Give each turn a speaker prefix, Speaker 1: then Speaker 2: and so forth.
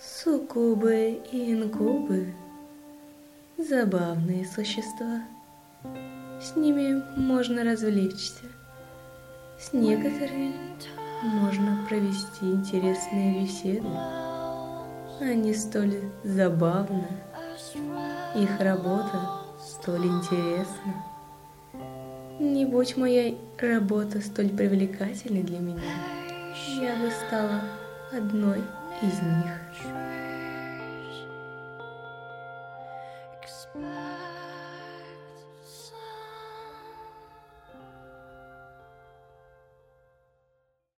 Speaker 1: Суккубы и инкубы – забавные существа. С ними можно развлечься. С некоторыми можно провести интересные беседы. Они столь забавны, их работа столь интересна. Не будь моя работа столь привлекательной для меня, я бы стала одной из них.